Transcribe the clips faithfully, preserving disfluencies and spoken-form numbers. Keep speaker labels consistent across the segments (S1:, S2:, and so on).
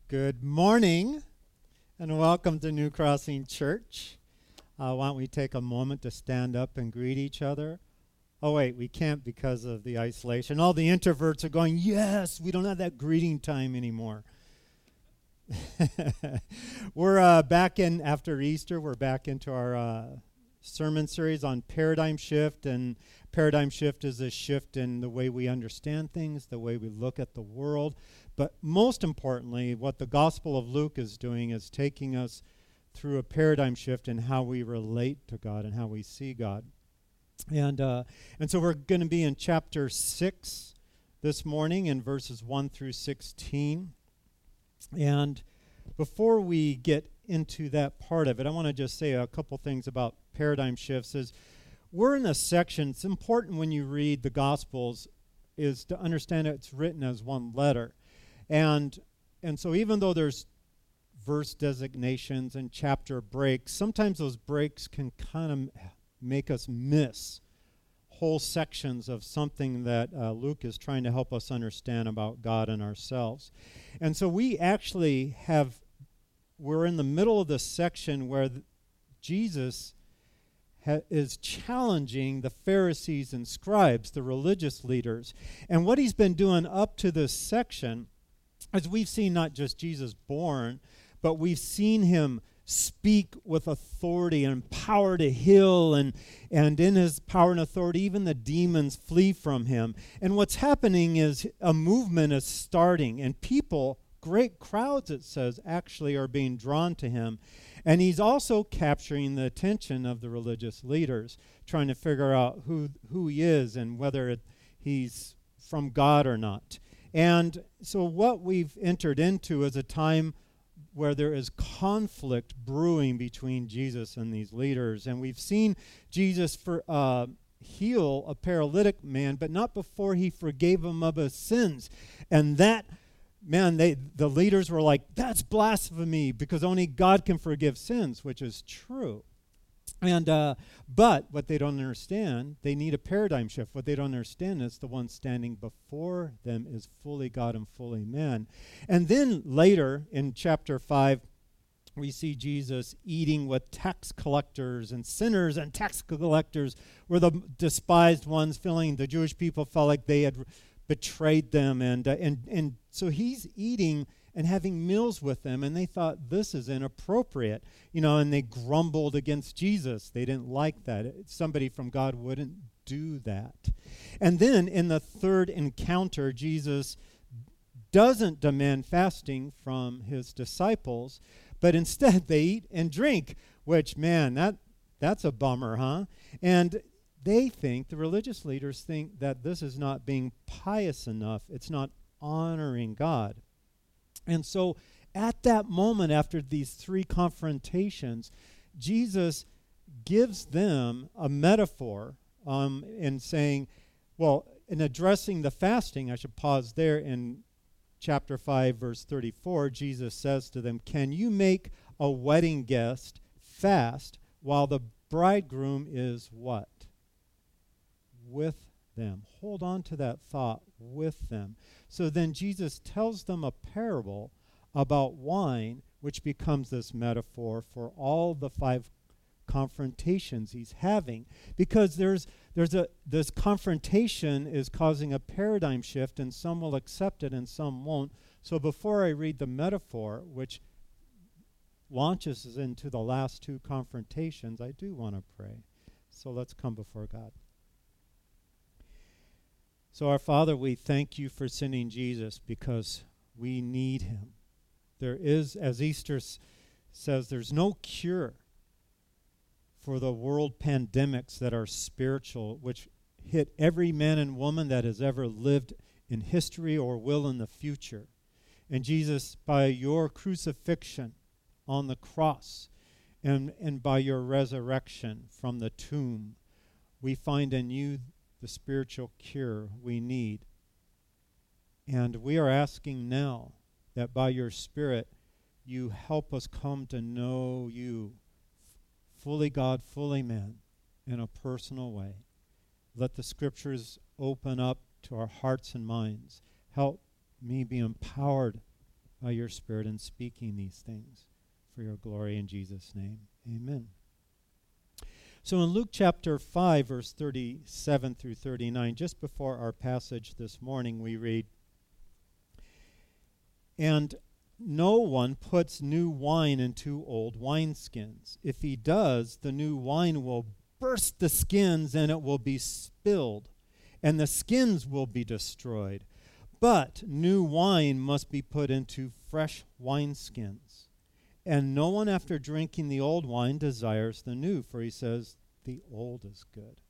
S1: Good morning and welcome to New Crossing Church. Uh, why don't we take a moment to stand up and greet each other? Oh, wait, we can't because of the isolation. All the introverts are going, yes, we don't have that greeting time anymore. We're uh, back in, after Easter, we're back into our uh, sermon series on paradigm shift. And paradigm shift is a shift in the way we understand things, the way we look at the world. But most importantly, what the Gospel of Luke is doing is taking us through a paradigm shift in how we relate to God and how we see God. And uh, and so we're going to be in chapter six this morning in verses one through sixteen. And before we get into that part of it, I want to just say a couple things about paradigm shifts. Is we're in a section, it's important when you read the Gospels is to understand it's written as one letter. And and so even though there's verse designations and chapter breaks, sometimes those breaks can kind of make us miss whole sections of something that uh, Luke is trying to help us understand about God and ourselves. And so we actually have, we're in the middle of the section where th- Jesus ha- is challenging the Pharisees and scribes, the religious leaders. And what he's been doing up to this section, as we've seen not just Jesus born, but we've seen him speak with authority and power to heal, and, and in his power and authority, even the demons flee from him. And what's happening is a movement is starting, and people, great crowds, it says, actually are being drawn to him. And he's also capturing the attention of the religious leaders, trying to figure out who, who he is and whether it, he's from God or not. And so what we've entered into is a time where there is conflict brewing between Jesus and these leaders. And we've seen Jesus for, uh, heal a paralytic man, but not before he forgave him of his sins. And that, man, they the leaders were like, that's blasphemy because only God can forgive sins, which is true. And uh, but what they don't understand, they need a paradigm shift. What they don't understand is the one standing before them is fully God and fully man. And then later in chapter five, we see Jesus eating with tax collectors and sinners, and tax collectors were the despised ones, feeling the Jewish people felt like they had betrayed them. And uh, and and so he's eating and having meals with them, and they thought this is inappropriate, you know, and they grumbled against Jesus. They didn't like that. Somebody from God wouldn't do that. And then in the third encounter, Jesus doesn't demand fasting from his disciples, but instead they eat and drink, which, man, that that's a bummer, huh? And they think, the religious leaders think that this is not being pious enough. It's not honoring God. And so at that moment, after these three confrontations, Jesus gives them a metaphor um, in saying, well, in addressing the fasting, I should pause there in chapter five, verse thirty-four, Jesus says to them, can you make a wedding guest fast while the bridegroom is what? With them. Hold on to that thought, with them. So then Jesus tells them a parable about wine, which becomes this metaphor for all the five confrontations he's having, because there's there's a this confrontation is causing a paradigm shift, and some will accept it and some won't. So before I read the metaphor, which launches us into the last two confrontations, I do want to pray. So let's come before God. So our Father, we thank you for sending Jesus because we need him. There is, as Easter s- says, there's no cure for the world pandemics that are spiritual, which hit every man and woman that has ever lived in history or will in the future. And Jesus, by your crucifixion on the cross and, and by your resurrection from the tomb, we find in you the spiritual cure we need. And we are asking now that by your Spirit, you help us come to know you, f- fully God, fully man, in a personal way. Let the scriptures open up to our hearts and minds. Help me be empowered by your Spirit and speaking these things for your glory in Jesus' name. Amen. So in Luke chapter five, verse thirty-seven through thirty-nine, just before our passage this morning, we read, "And no one puts new wine into old wineskins. If he does, the new wine will burst the skins, and it will be spilled, and the skins will be destroyed. But new wine must be put into fresh wineskins. And no one after drinking the old wine desires the new, for he says, the old is good."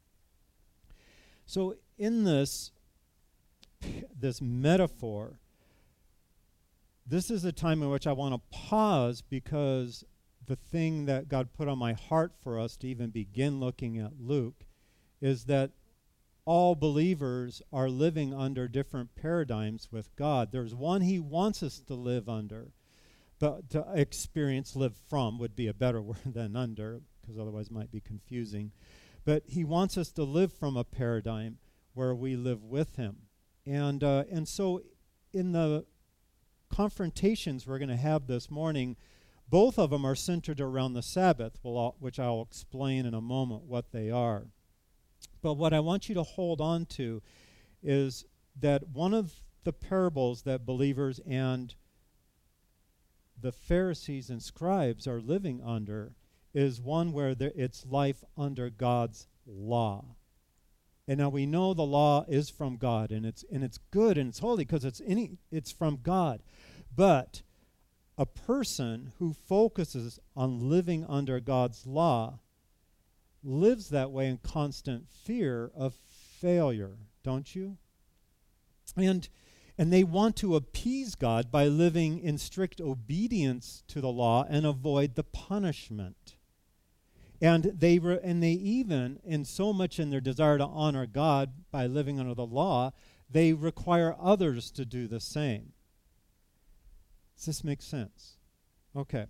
S1: So in this, this metaphor, this is a time in which I want to pause, because the thing that God put on my heart for us to even begin looking at Luke is that all believers are living under different paradigms with God. There's one he wants us to live under, but to experience, live from would be a better word than under, because otherwise it might be confusing. But he wants us to live from a paradigm where we live with him. And uh, and so in the confrontations we're going to have this morning, both of them are centered around the Sabbath, which I'll explain in a moment what they are. But what I want you to hold on to is that one of the parables that believers and the Pharisees and scribes are living under is one where there, it's life under God's law. And now we know the law is from God, and it's and it's good and it's holy because it's any it's from God. But a person who focuses on living under God's law lives that way in constant fear of failure, don't you? And and they want to appease God by living in strict obedience to the law and avoid the punishment. And they re- and they even, in so much in their desire to honor God by living under the law, they require others to do the same. Does this make sense? Okay.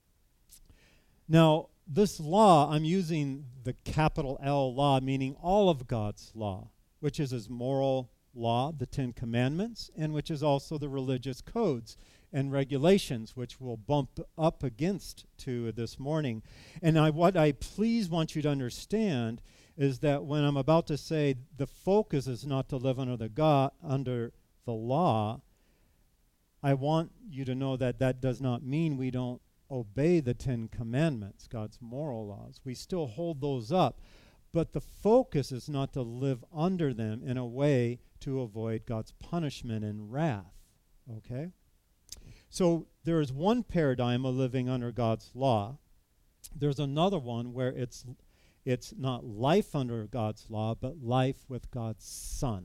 S1: Now, this law, I'm using the capital L law, meaning all of God's law, which is his moral law, the Ten Commandments, and which is also the religious codes and regulations, which we'll bump up against to this morning. And I, what I please want you to understand is that when I'm about to say the focus is not to live under the God, under the law, I want you to know that that does not mean we don't obey the Ten Commandments, God's moral laws. We still hold those up. But the focus is not to live under them in a way to avoid God's punishment and wrath. Okay? So there is one paradigm of living under God's law. There's another one where it's it's not life under God's law, but life with God's Son.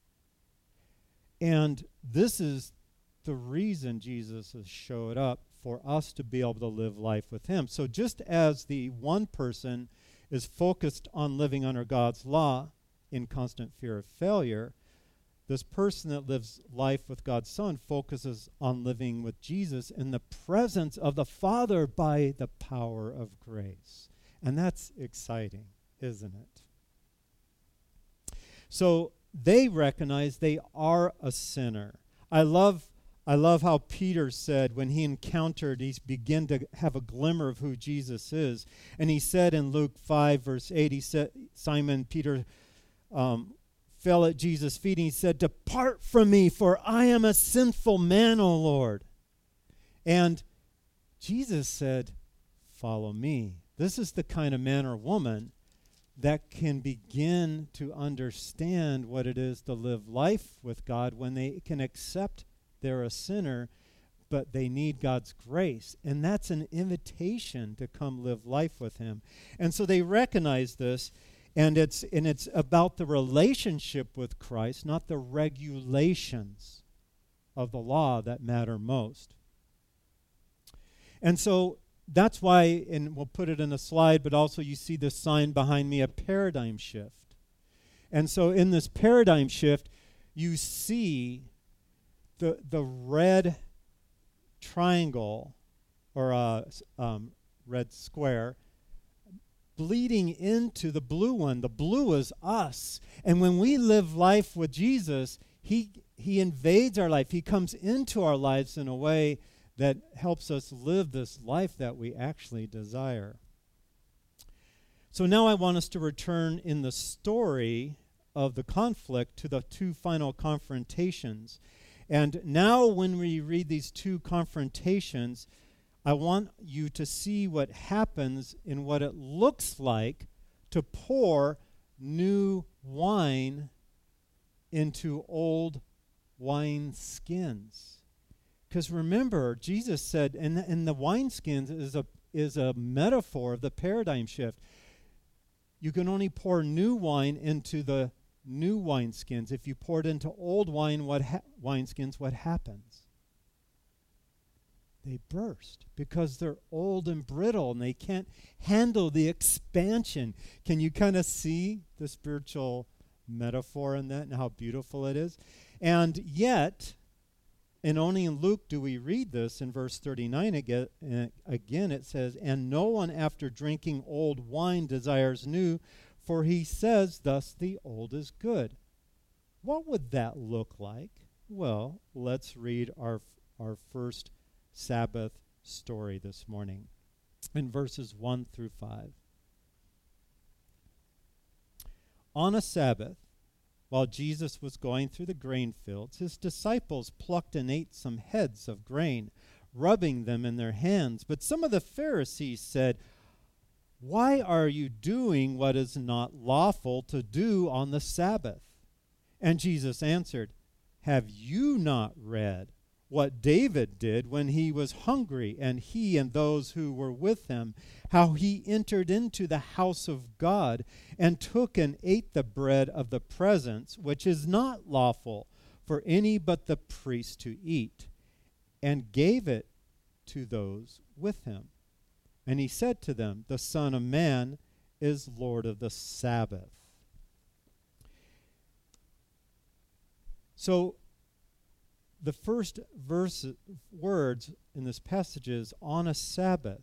S1: And this is the reason Jesus has showed up, for us to be able to live life with him. So just as the one person is focused on living under God's law in constant fear of failure, this person that lives life with God's Son focuses on living with Jesus in the presence of the Father by the power of grace. And that's exciting, isn't it? So they recognize they are a sinner. I love I love how Peter said when he encountered, he began to have a glimmer of who Jesus is. And he said in Luke five, verse eight, he said, Simon Peter um, fell at Jesus' feet, and he said, "Depart from me, for I am a sinful man, O Lord." And Jesus said, "Follow me." This is the kind of man or woman that can begin to understand what it is to live life with God when they can accept they're a sinner, but they need God's grace. And that's an invitation to come live life with him. And so they recognize this, and it's and it's about the relationship with Christ, not the regulations of the law that matter most. And so that's why, and we'll put it in a slide, but also you see this sign behind me, a paradigm shift. And so in this paradigm shift, you see the the red triangle, or a um, red square, bleeding into the blue one. The blue is us. And when we live life with Jesus, he he invades our life. He comes into our lives in a way that helps us live this life that we actually desire. So now I want us to return in the story of the conflict to the two final confrontations. And now when we read these two confrontations, I want you to see what happens in what it looks like to pour new wine into old wine skins. Because remember, Jesus said, and, and the wineskins is a is a metaphor of the paradigm shift. You can only pour new wine into the new wineskins. If you pour it into old wine, what ha- wineskins, what happens? They burst because they're old and brittle and they can't handle the expansion. Can you kind of see the spiritual metaphor in that and how beautiful it is? And yet, and only in Luke do we read this in verse thirty-nine again, uh, again it says, "And no one after drinking old wine desires new, for he says, thus the old is good." What would that look like? Well, let's read our our first Sabbath story this morning in verses one through five. On a Sabbath, while Jesus was going through the grain fields, his disciples plucked and ate some heads of grain, rubbing them in their hands. But some of the Pharisees said, "Why are you doing what is not lawful to do on the Sabbath?" And Jesus answered, "Have you not read what David did when he was hungry, and he and those who were with him, how he entered into the house of God and took and ate the bread of the presence, which is not lawful for any but the priest to eat, and gave it to those with him? And he said to them, the Son of Man is Lord of the Sabbath." So the first verse words in this passage is on a Sabbath.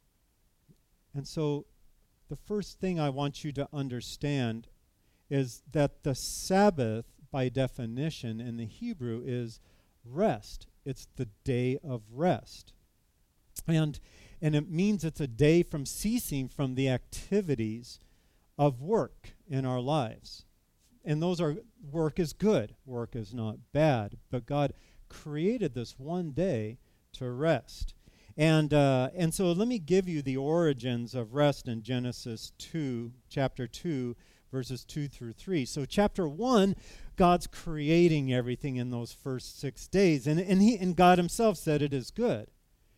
S1: And so the first thing I want you to understand is that the Sabbath, by definition in the Hebrew, is rest. It's the day of rest. And and it means it's a day from ceasing from the activities of work in our lives. And those are, work is good. Work is not bad. But God created this one day to rest. And uh, and so let me give you the origins of rest in Genesis two, chapter two, verses two through three. So chapter one, God's creating everything in those first six days. And, and, he, and God himself said it is good.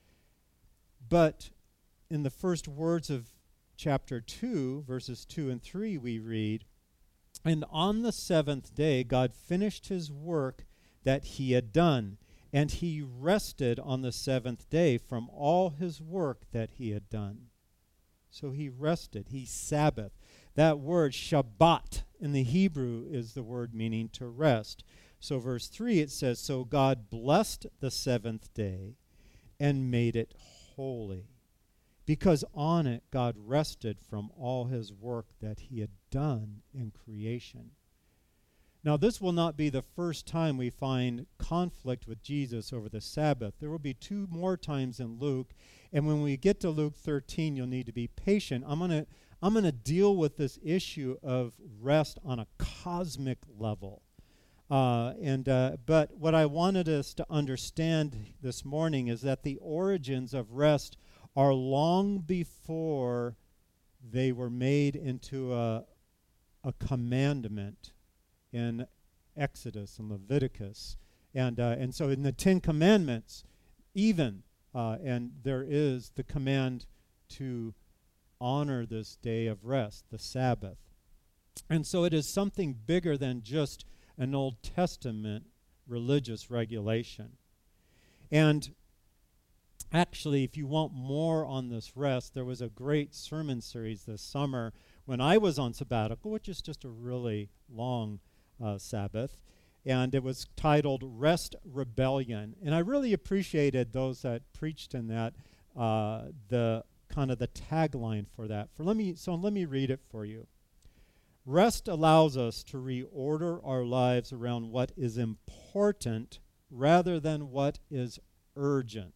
S1: But in the first words of chapter two, verses two and three, we read, "And on the seventh day, God finished his work that he had done, and he rested on the seventh day from all his work that he had done." So he rested, he Sabbath. That word Shabbat in the Hebrew is the word meaning to rest. So verse three, it says, "So God blessed the seventh day and made it holy, because on it God rested from all his work that he had done in creation." Now, this will not be the first time we find conflict with Jesus over the Sabbath. There will be two more times in Luke, and when we get to Luke thirteen, you'll need to be patient. I'm going to I'm going to deal with this issue of rest on a cosmic level. Uh, and uh, but what I wanted us to understand this morning is that the origins of rest are long before they were made into a, a commandment in Exodus and Leviticus. And uh, and so in the Ten Commandments, even, uh, and there is the command to honor this day of rest, the Sabbath. And so it is something bigger than just an Old Testament religious regulation. And actually, if you want more on this rest, there was a great sermon series this summer when I was on sabbatical, which is just a really long uh, Sabbath, and it was titled Rest Rebellion. And I really appreciated those that preached in that, uh, the kind of the tagline for that. For let me so let me read it for you. Rest allows us to reorder our lives around what is important rather than what is urgent.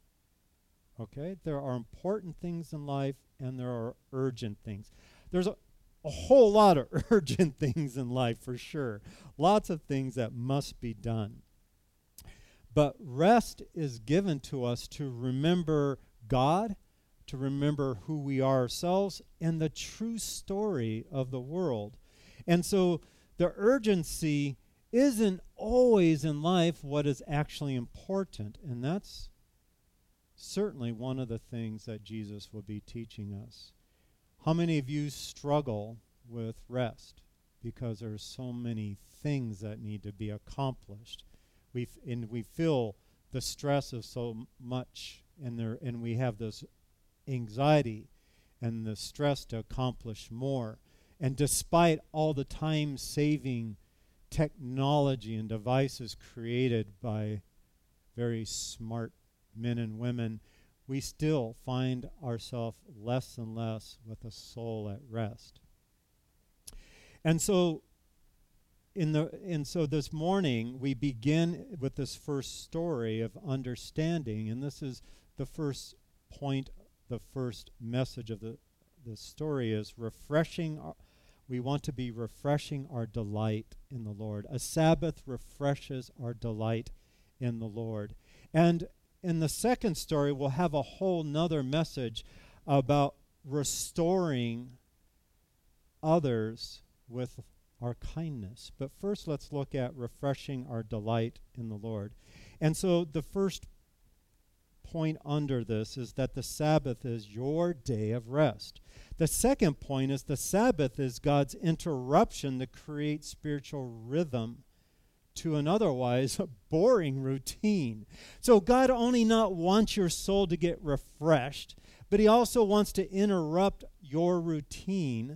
S1: Okay? There are important things in life and there are urgent things. There's a, a whole lot of urgent things in life for sure. Lots of things that must be done. But rest is given to us to remember God, to remember who we are ourselves, and the true story of the world. And so the urgency isn't always in life what is actually important. And that's certainly one of the things that Jesus will be teaching us. How many of you struggle with rest because there's so many things that need to be accomplished? We f- and we feel the stress of so much, and there and we have this anxiety and the stress to accomplish more. And despite all the time-saving technology and devices created by very smart men and women, we still find ourselves less and less with a soul at rest. And so in the and so this morning we begin with this first story of understanding, and this is the first point, the first message of the the story is refreshing our, we want to be refreshing our delight in the Lord. A Sabbath refreshes our delight in the Lord. And in the second story, we'll have a whole nother message about restoring others with our kindness. But first, let's look at refreshing our delight in the Lord. And so the first point under this is that the Sabbath is your day of rest. The second point is the Sabbath is God's interruption to create spiritual rhythm to an otherwise boring routine. So God only not wants your soul to get refreshed, but he also wants to interrupt your routine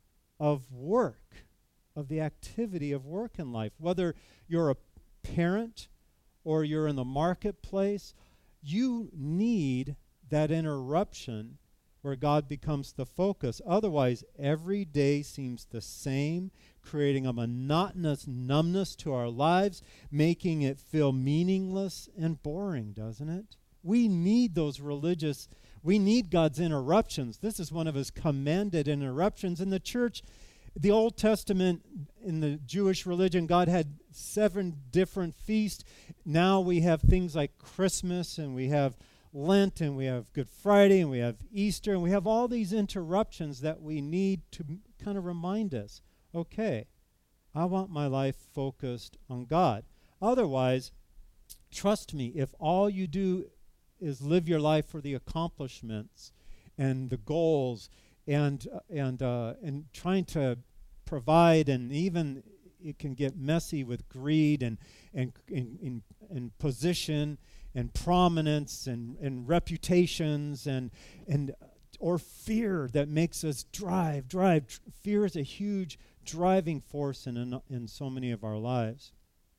S1: of work, of the activity of work in life. Whether you're a parent or you're in the marketplace, you need that interruption where God becomes the focus. Otherwise, every day seems the same, creating a monotonous numbness to our lives, making it feel meaningless and boring, doesn't it? We need those religious, we need God's interruptions. This is one of his commanded interruptions. In the church, the Old Testament, in the Jewish religion, God had seven different feasts. Now we have things like Christmas, and we have Lent, and we have Good Friday, and we have Easter, and we have all these interruptions that we need to m- kind of remind us, okay, I want my life focused on God. Otherwise, trust me, if all you do is live your life for the accomplishments and the goals and uh, and uh, and trying to provide, and even it can get messy with greed and and in in, in position and prominence and, and reputations and and or fear that makes us drive, drive. Tr- fear is a huge driving force in, in in so many of our lives.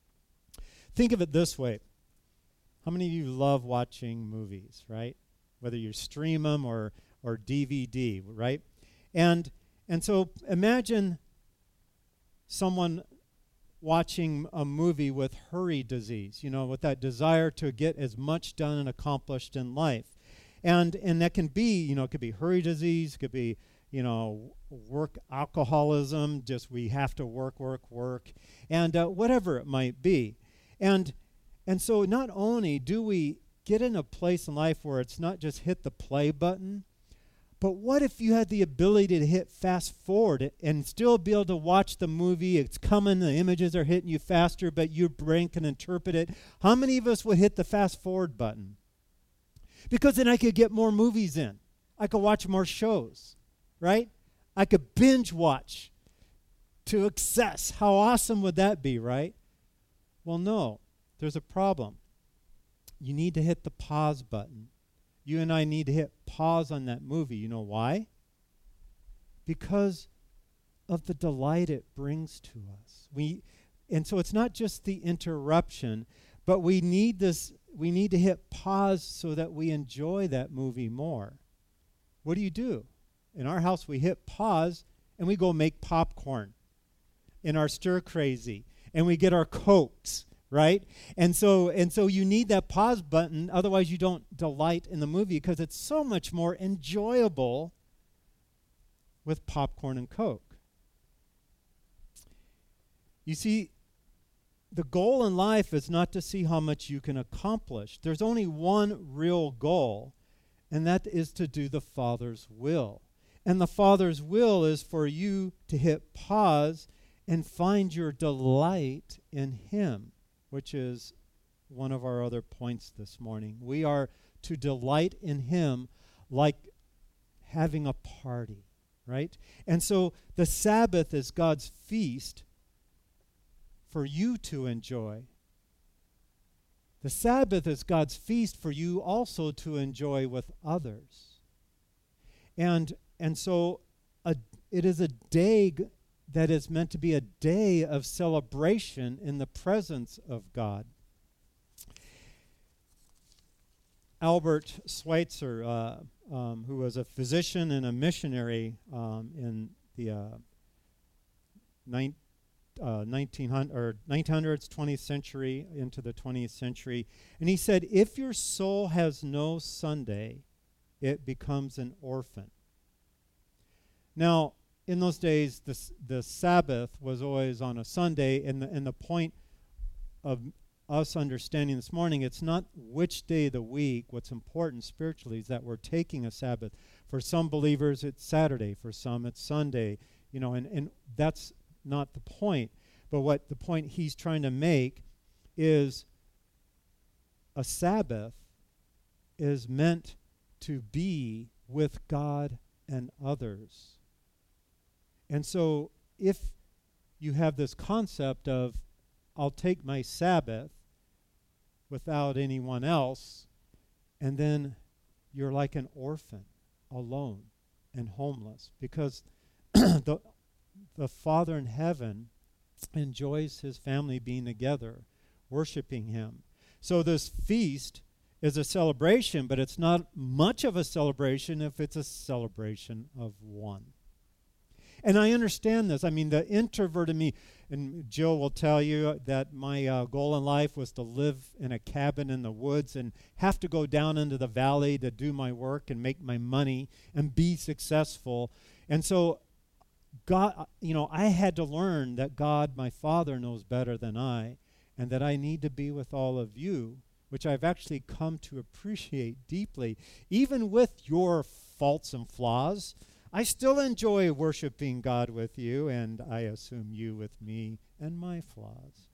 S1: Think of it this way. How many of you love watching movies, right? Whether you stream them or or D V D, right? And and so imagine someone watching a movie with hurry disease, you know, with that desire to get as much done and accomplished in life. And and that can be, you know, it could be hurry disease, it could be, you know, work alcoholism, just we have to work, work, work, and uh, whatever it might be. And and so not only do we get in a place in life where it's not just hit the play button, but what if you had the ability to hit fast forward and still be able to watch the movie? It's coming, the images are hitting you faster, but your brain can interpret it. How many of us would hit the fast forward button? Because then I could get more movies in. I could watch more shows, right? I could binge watch to excess. How awesome would that be, right? Well, no, there's a problem. You need to hit the pause button. You and I need to hit pause on that movie. You know why? Because of the delight it brings to us. We, and so it's not just the interruption, but we need this, we need to hit pause so that we enjoy that movie more. What do you do? In our house, we hit pause and we go make popcorn in our stir crazy, and we get our Cokes, right? And so and so you need that pause button, otherwise you don't delight in the movie, because it's so much more enjoyable with popcorn and Coke. You see, the goal in life is not to see how much you can accomplish. There's only one real goal, and that is to do the Father's will. And the Father's will is for you to hit pause and find your delight in Him, which is one of our other points this morning. We are to delight in Him like having a party, right? And so the Sabbath is God's feast for you to enjoy. The Sabbath is God's feast for you also to enjoy with others. And and so a, it is a day g- that is meant to be a day of celebration in the presence of God. Albert Schweitzer, uh, um, who was a physician and a missionary um, in the uh, nine, uh, nineteen hundred, or nineteen hundreds, twentieth century into the twentieth century, and he said, if your soul has no Sunday, it becomes an orphan. Now, in those days, the, the Sabbath was always on a Sunday, and the, and the point of us understanding this morning, it's not which day of the week. What's important spiritually is that we're taking a Sabbath. For some believers, it's Saturday. For some, it's Sunday. You know, and, and that's not the point. But what the point he's trying to make is a Sabbath is meant to be with God and others. And so if you have this concept of, I'll take my Sabbath without anyone else, and then you're like an orphan, alone and homeless, because the, the Father in heaven enjoys His family being together, worshiping Him. So this feast is a celebration, but it's not much of a celebration if it's a celebration of one. And I understand this. I mean, the introvert in me, and Jill will tell you that my uh, goal in life was to live in a cabin in the woods and have to go down into the valley to do my work and make my money and be successful. And so, God, you know, I had to learn that God, my Father, knows better than I, and that I need to be with all of you, which I've actually come to appreciate deeply. Even with your faults and flaws, I still enjoy worshiping God with you, and I assume you with me and my flaws.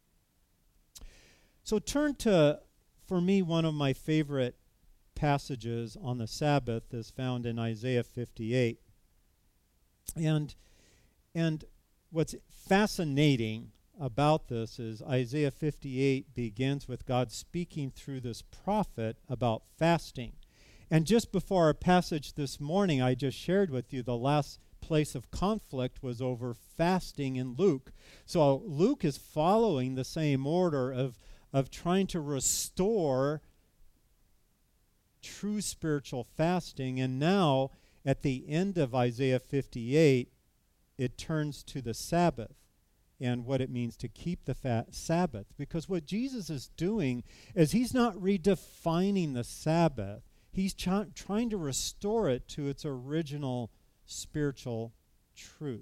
S1: So turn to, for me, one of my favorite passages on the Sabbath is found in Isaiah fifty-eight. And, and what's fascinating about this is Isaiah fifty-eight begins with God speaking through this prophet about fasting. And just before our passage this morning, I just shared with you the last place of conflict was over fasting in Luke. So Luke is following the same order of, of trying to restore true spiritual fasting. And now, at the end of Isaiah fifty-eight, it turns to the Sabbath and what it means to keep the fa- Sabbath. Because what Jesus is doing is He's not redefining the Sabbath. He's ch- trying to restore it to its original spiritual truth.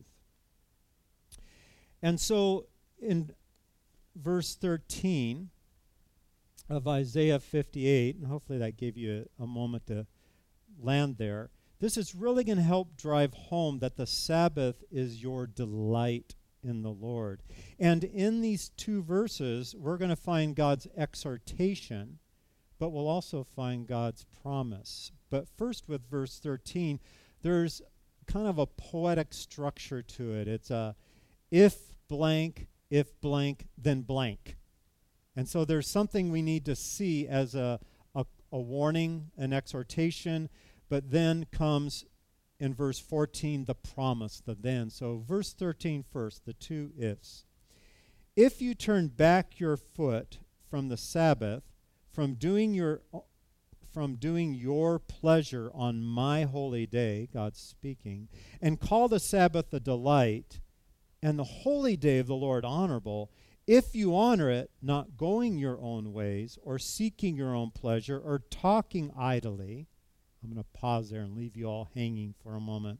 S1: And so in verse thirteen of Isaiah fifty-eight, and hopefully that gave you a, a moment to land there, this is really going to help drive home that the Sabbath is your delight in the Lord. And in these two verses, we're going to find God's exhortation, but we'll also find God's promise. But first with verse thirteen, there's kind of a poetic structure to it. It's a if blank, if blank, then blank. And so there's something we need to see as a, a, a warning, an exhortation, but then comes in verse fourteen the promise, the then. So verse thirteen first, the two ifs. If you turn back your foot from the Sabbath, from doing your from doing your pleasure on my holy day, God's speaking, and call the Sabbath a delight, and the holy day of the Lord honorable, if you honor it, not going your own ways, or seeking your own pleasure, or talking idly. I'm going to pause there and leave you all hanging for a moment.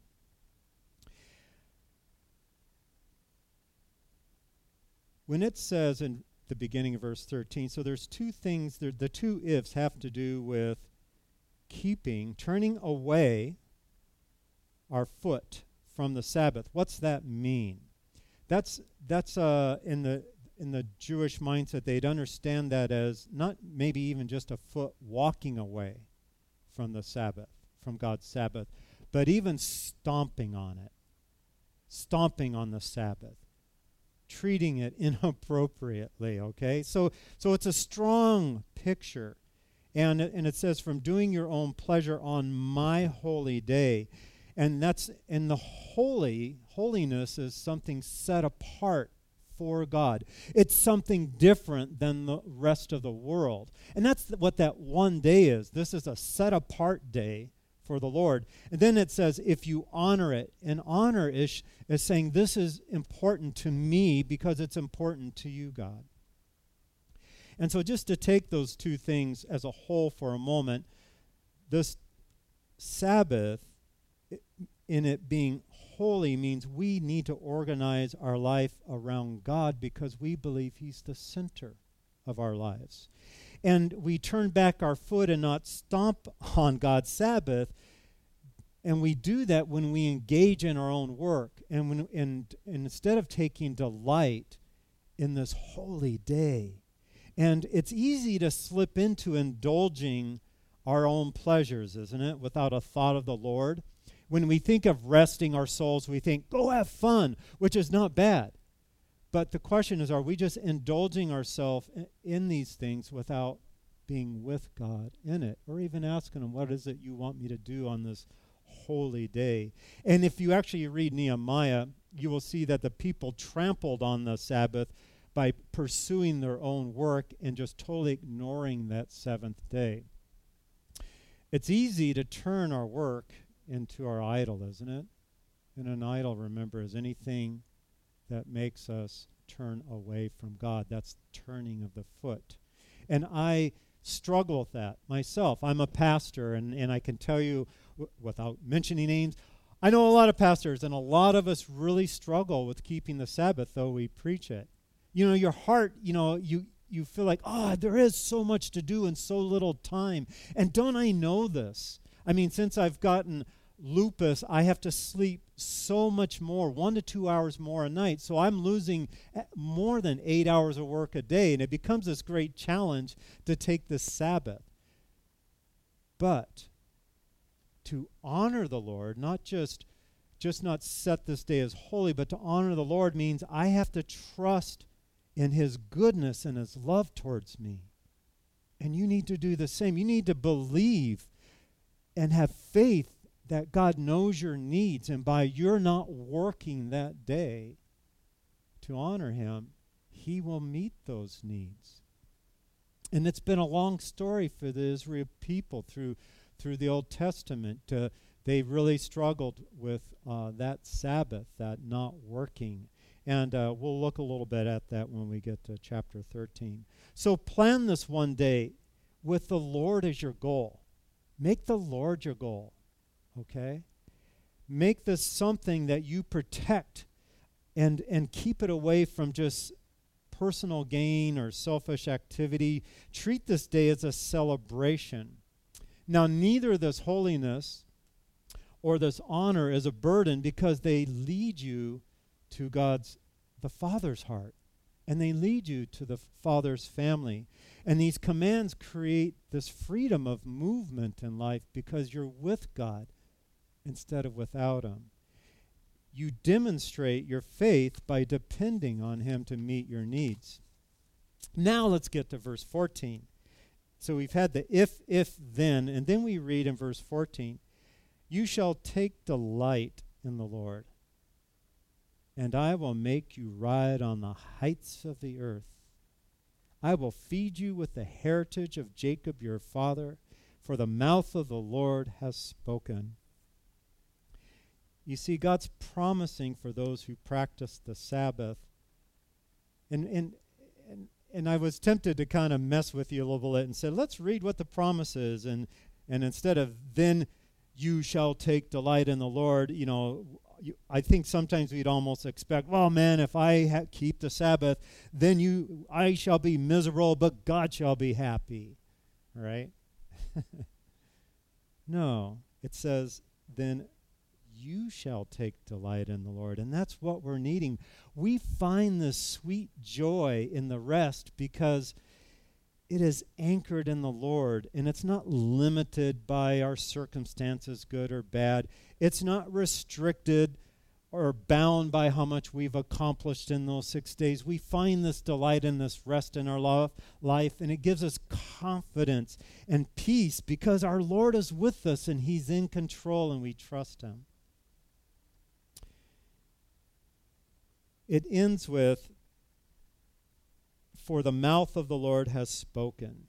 S1: When it says in the beginning of verse thirteen, so there's two things, there, the two ifs have to do with keeping, turning away our foot from the Sabbath. What's that mean? That's that's uh, in the in the Jewish mindset, they'd understand that as not maybe even just a foot walking away from the Sabbath, from God's Sabbath, but even stomping on it, stomping on the Sabbath, treating it inappropriately, okay? So so it's a strong picture. And, and it says, from doing your own pleasure on my holy day. And that's, and the holy, holiness is something set apart for God. It's something different than the rest of the world. And that's th- what that one day is. This is a set apart day for the Lord. And then it says, if you honor it. And honor is, is saying, this is important to me because it's important to you, God. And so just to take those two things as a whole for a moment, this Sabbath, in it being holy, means we need to organize our life around God because we believe He's the center of our lives. And we turn back our foot and not stomp on God's Sabbath, and we do that when we engage in our own work, and, when, and, and instead of taking delight in this holy day. And it's easy to slip into indulging our own pleasures, isn't it, without a thought of the Lord? When we think of resting our souls, we think, go have fun, which is not bad. But the question is, are we just indulging ourselves in, in these things without being with God in it? Or even asking Him, what is it you want me to do on this holy day? And if you actually read Nehemiah, you will see that the people trampled on the Sabbath by pursuing their own work and just totally ignoring that seventh day. It's easy to turn our work into our idol, isn't it? And an idol, remember, is anything that makes us turn away from God. That's turning of the foot. And I struggle with that myself. I'm a pastor, and, and I can tell you, w- without mentioning names, I know a lot of pastors, and a lot of us really struggle with keeping the Sabbath, though we preach it. You know, your heart, you know, you, you feel like, oh, there is so much to do and so little time. And don't I know this? I mean, since I've gotten lupus, I have to sleep so much more, one to two hours more a night. So I'm losing more than eight hours of work a day. And it becomes this great challenge to take the Sabbath. But to honor the Lord, not just, just not set this day as holy, but to honor the Lord means I have to trust in His goodness and His love towards me. And you need to do the same. You need to believe and have faith that God knows your needs, and by your not working that day to honor Him, He will meet those needs. And it's been a long story for the Israel people through through the Old Testament. Uh, they really struggled with uh, that Sabbath, that not working. And uh, we'll look a little bit at that when we get to chapter thirteen. So plan this one day with the Lord as your goal. Make the Lord your goal, okay? Make this something that you protect and, and keep it away from just personal gain or selfish activity. Treat this day as a celebration. Now, neither this holiness or this honor is a burden because they lead you to God's, the Father's heart. And they lead you to the Father's family. And these commands create this freedom of movement in life because you're with God instead of without Him. You demonstrate your faith by depending on Him to meet your needs. Now let's get to verse fourteen. So we've had the if, if, then, and then we read in verse fourteen, you shall take delight in the Lord, and I will make you ride on the heights of the earth. I will feed you with the heritage of Jacob your father, for the mouth of the Lord has spoken. You see, God's promising for those who practice the Sabbath. And and and, and I was tempted to kind of mess with you a little bit and said, let's read what the promise is. And, and instead of, then you shall take delight in the Lord, you know, you, I think sometimes we'd almost expect, well, man, if I ha- keep the Sabbath, then you, I shall be miserable, but God shall be happy. Right? No, it says, then you shall take delight in the Lord. And that's what we're needing. We find this sweet joy in the rest because it is anchored in the Lord, and it's not limited by our circumstances, good or bad. It's not restricted or bound by how much we've accomplished in those six days. We find this delight and this rest in our lo- life, and it gives us confidence and peace because our Lord is with us and He's in control and we trust Him. It ends with, for the mouth of the Lord has spoken.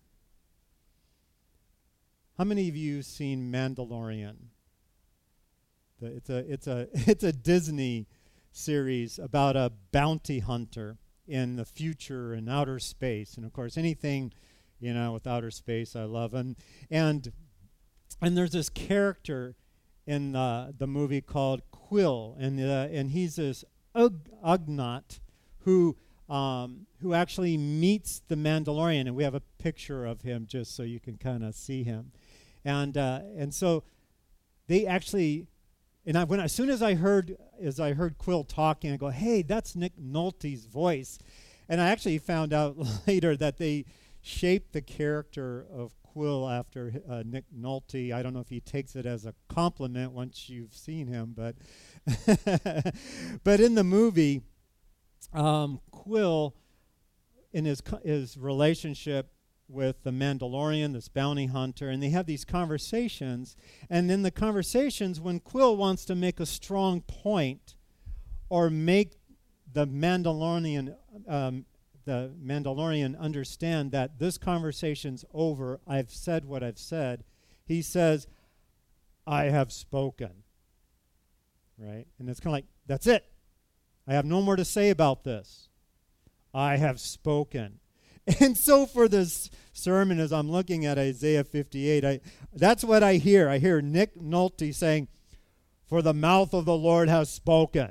S1: How many of you have seen Mandalorian? The, it's a it's a it's a Disney series about a bounty hunter in the future and outer space, and of course anything, you know, with outer space I love. And and and there's this character in uh, the movie called Quill, and uh, and he's this Ug- Ugnaught who um, who actually meets the Mandalorian, and we have a picture of him just so you can kind of see him, and uh, and so they actually, and I, when as soon as I heard as I heard Quill talking, I go, hey, that's Nick Nolte's voice, and I actually found out later that they shaped the character of Quill after uh, Nick Nolte. I don't know if he takes it as a compliment once you've seen him, but but in the movie, um, Quill, in his co- his relationship with the Mandalorian, this bounty hunter, and they have these conversations, and in the conversations, when Quill wants to make a strong point or make the Mandalorian um, the Mandalorian understand that this conversation's over, I've said what I've said, he says, I have spoken. Right? And it's kind of like, that's it. I have no more to say about this. I have spoken. And so for this sermon, as I'm looking at Isaiah fifty-eight, I, that's what I hear. I hear Nick Nolte saying, for the mouth of the Lord has spoken.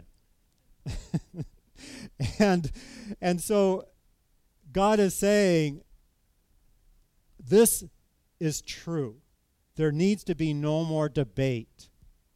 S1: and and so God is saying, this is true. There needs to be no more debate.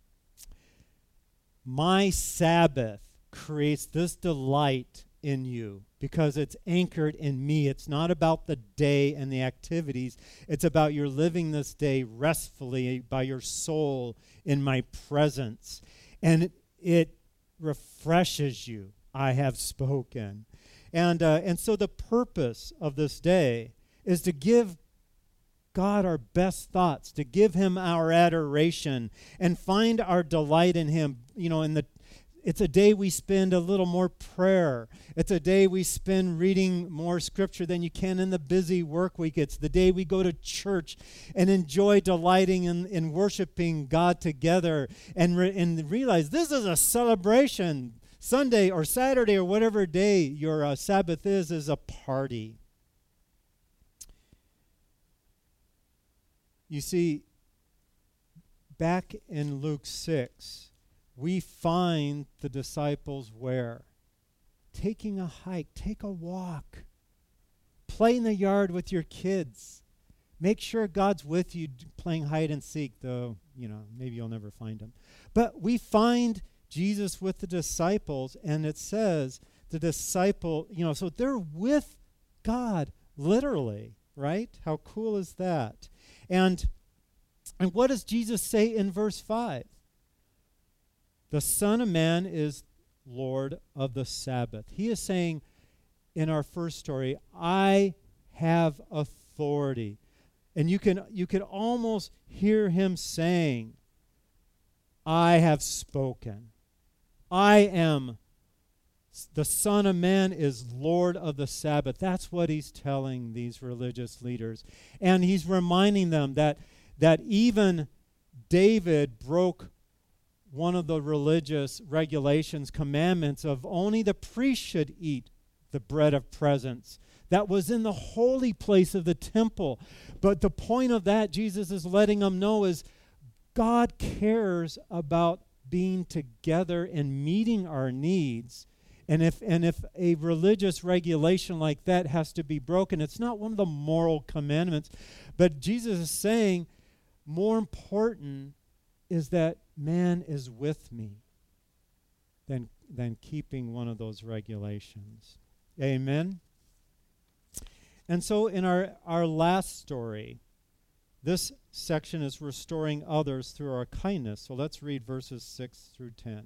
S1: My Sabbath creates this delight in you because it's anchored in me. It's not about the day and the activities. It's about your living this day restfully by your soul in my presence. And it, it refreshes you. I have spoken. And uh, and so the purpose of this day is to give God our best thoughts, to give Him our adoration, and find our delight in Him. You know, in the it's a day we spend a little more prayer. It's a day we spend reading more scripture than you can in the busy work week. It's the day we go to church and enjoy delighting in, in worshiping God together and, re- and realize this is a celebration. Sunday or Saturday or whatever day your uh, Sabbath is, is a party. You see, back in Luke six, we find the disciples where? Taking a hike, take a walk, play in the yard with your kids. Make sure God's with you playing hide and seek, though, you know, maybe you'll never find him. But we find Jesus with the disciples, and it says the disciple, you know, so they're with God, literally, right? How cool is that? And, and what does Jesus say in verse five? The Son of Man is Lord of the Sabbath. He is saying in our first story, I have authority. And you can you can almost hear him saying, I have spoken. I am, the Son of Man is Lord of the Sabbath. That's what he's telling these religious leaders. And he's reminding them that that even David broke one of the religious regulations, commandments of only the priest should eat the bread of presence. That was in the holy place of the temple. But the point of that, Jesus is letting them know, is God cares about being together and meeting our needs. And if and if a religious regulation like that has to be broken, it's not one of the moral commandments. But Jesus is saying, more important is that man is with me than, than keeping one of those regulations. Amen? And so in our, our last story, this section is restoring others through our kindness. So let's read verses six through ten.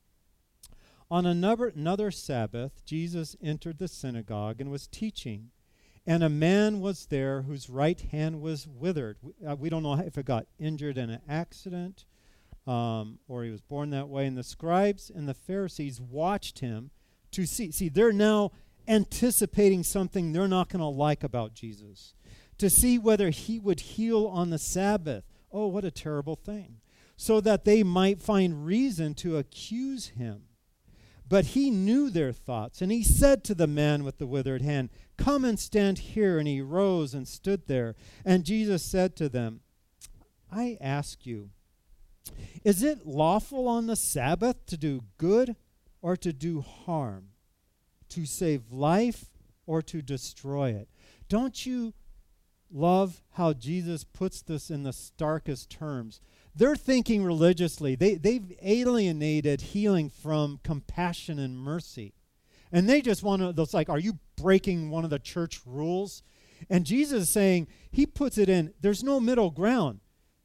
S1: On another, another Sabbath, Jesus entered the synagogue and was teaching. And a man was there whose right hand was withered. We, uh, we don't know if it got injured in an accident um, or he was born that way. And the scribes and the Pharisees watched him to see. See, they're now anticipating something they're not going to like about Jesus, to see whether he would heal on the Sabbath. Oh, what a terrible thing. So that they might find reason to accuse him. But he knew their thoughts, and he said to the man with the withered hand, "Come and stand here." And he rose and stood there. And Jesus said to them, "I ask you, is it lawful on the Sabbath to do good or to do harm, to save life or to destroy it?" Don't you love how Jesus puts this in the starkest terms? They're thinking religiously. They, they've alienated healing from compassion and mercy. And they just want to, it's like, are you breaking one of the church rules? And Jesus is saying, he puts it in, there's no middle ground.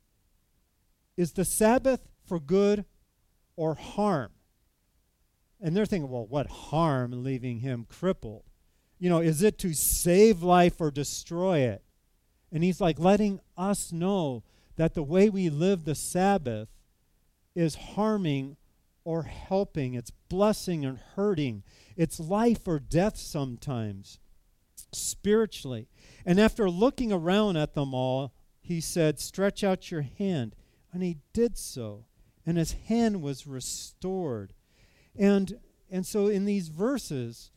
S1: Is the Sabbath for good or harm? And they're thinking, well, what harm, leaving him crippled? You know, is it to save life or destroy it? And he's like letting us know that the way we live the Sabbath is harming or helping. It's blessing and hurting. It's life or death sometimes, spiritually. And after looking around at them all, he said, "Stretch out your hand." And he did so. And his hand was restored. And, and so in these verses,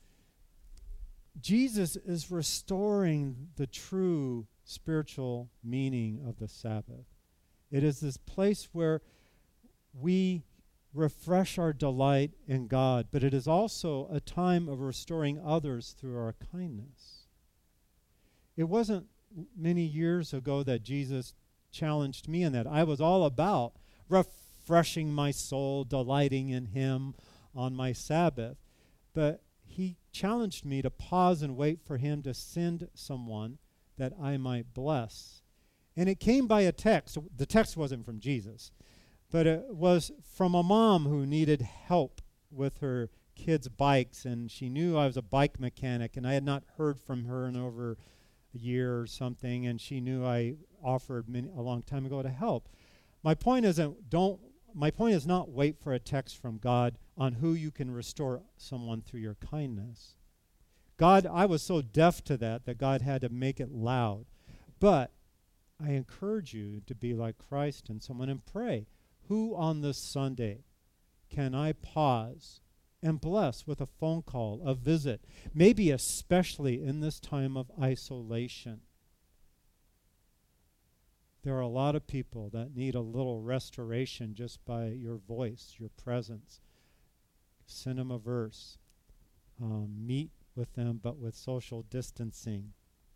S1: Jesus is restoring the true spiritual meaning of the Sabbath. It is this place where we refresh our delight in God, but it is also a time of restoring others through our kindness. It wasn't many years ago that Jesus challenged me in that. I was all about refreshing my soul, delighting in him on my Sabbath. But he challenged me to pause and wait for him to send someone that I might bless. And it came by a text. The text wasn't from Jesus, but it was from a mom who needed help with her kids' bikes, and she knew I was a bike mechanic, and I had not heard from her in over a year or something, and she knew I offered many, a long time ago to help. My point isn't don't. My point is not wait for a text from God on who you can restore someone through your kindness. God, I was so deaf to that that God had to make it loud. But I encourage you to be like Christ and someone and pray. Who on this Sunday can I pause and bless with a phone call, a visit, maybe especially in this time of isolation? There are a lot of people that need a little restoration just by your voice, your presence. Send them a verse. Um, meet with them, but with social distancing.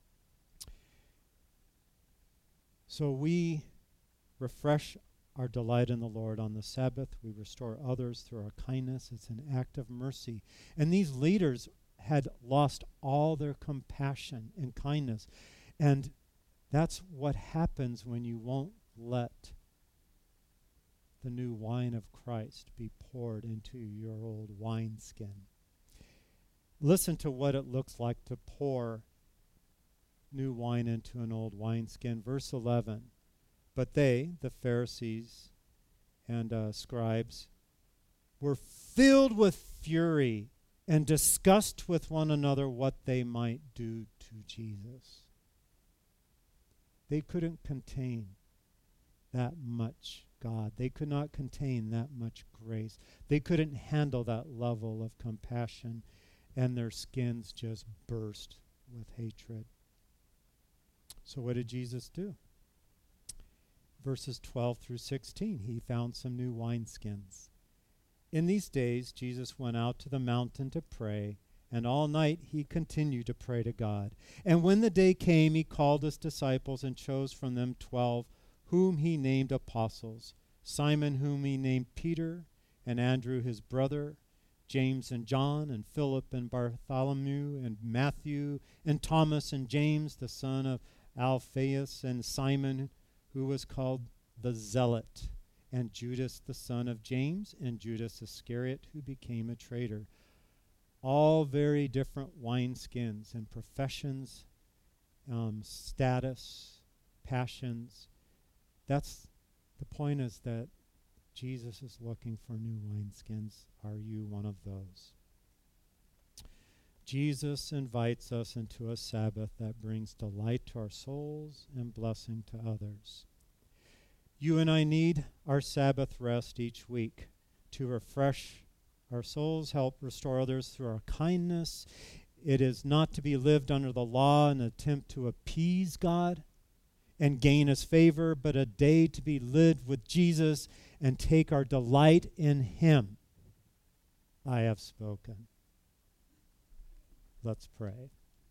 S1: So we refresh our delight in the Lord on the Sabbath. We restore others through our kindness. It's an act of mercy. And these leaders had lost all their compassion and kindness. And that's what happens when you won't let the new wine of Christ be poured into your old wineskin. Listen to what it looks like to pour new wine into an old wineskin. Verse eleven. But they, the Pharisees and uh, scribes, were filled with fury and discussed with one another what they might do to Jesus. They couldn't contain that much God. They could not contain that much grace. They couldn't handle that level of compassion, and their skins just burst with hatred. So what did Jesus do? Verses twelve through sixteen, he found some new wineskins. In these days, Jesus went out to the mountain to pray, and all night he continued to pray to God. And when the day came, he called his disciples and chose from them twelve, whom he named apostles, Simon whom he named Peter, and Andrew his brother, James and John, and Philip and Bartholomew, and Matthew, and Thomas, and James the son of Alphaeus, and Simon who was called the Zealot, and Judas the son of James, and Judas Iscariot, who became a traitor. All very different wineskins and professions, um, status, passions. That's the point, is that Jesus is looking for new wineskins. Are you one of those? Jesus invites us into a Sabbath that brings delight to our souls and blessing to others. You and I need our Sabbath rest each week to refresh our souls, help restore others through our kindness. It is not to be lived under the law in an attempt to appease God and gain his favor, but a day to be lived with Jesus and take our delight in him. I have spoken. Let's pray.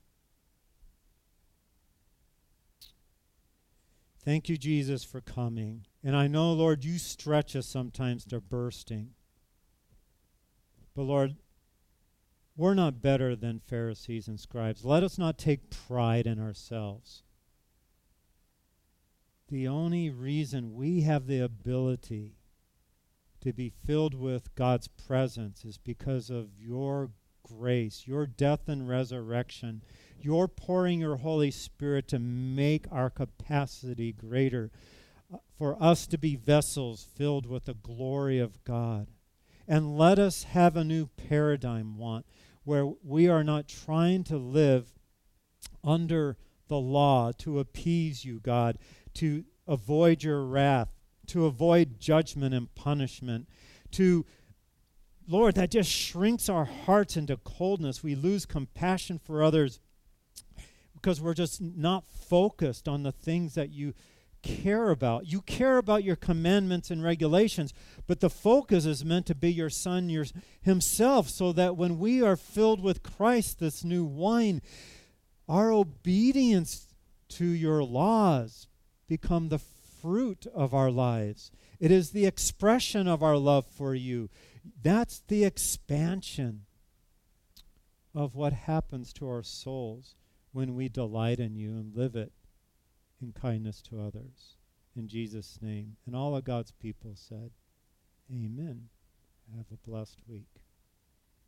S1: Thank you, Jesus, for coming. And I know, Lord, you stretch us sometimes to bursting. But, Lord, we're not better than Pharisees and scribes. Let us not take pride in ourselves. The only reason we have the ability to be filled with God's presence is because of your grace, your death and resurrection, your pouring your Holy Spirit to make our capacity greater, uh, for us to be vessels filled with the glory of God. And let us have a new paradigm, want, where we are not trying to live under the law to appease you, God, to avoid your wrath, to avoid judgment and punishment, to, Lord, that just shrinks our hearts into coldness. We lose compassion for others because we're just not focused on the things that you care about. You care about your commandments and regulations, but the focus is meant to be your Son your, himself, so that when we are filled with Christ, this new wine, our obedience to your laws become the fruit of our lives. It is the expression of our love for you. That's the expansion of what happens to our souls when we delight in you and live it in kindness to others. In Jesus' name. And all of God's people said, amen. Have a blessed week.